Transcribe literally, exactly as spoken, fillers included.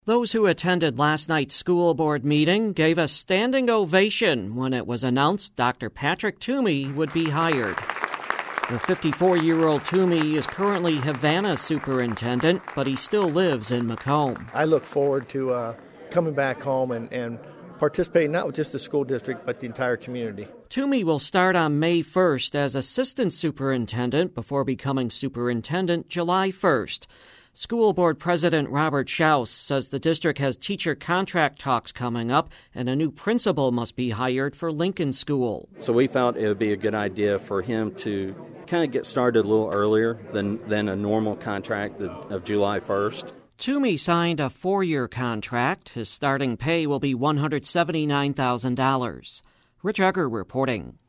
Those who attended last night's school board meeting gave a standing ovation when it was announced Doctor Patrick Toomey would be hired. The fifty-four-year-old Toomey is currently Havana's superintendent, but he still lives in Macomb. I look forward to uh, coming back home and, and participating not with just the school district, but the entire community. Toomey will start on May first as assistant superintendent before becoming superintendent July first. School Board President Robert Schaus says the district has teacher contract talks coming up and a new principal must be hired for Lincoln School. So we felt it would be a good idea for him to kind of get started a little earlier than, than a normal contract of, of July first. Toomey signed a four-year contract. His starting pay will be one hundred seventy-nine thousand dollars. Rich Egger reporting.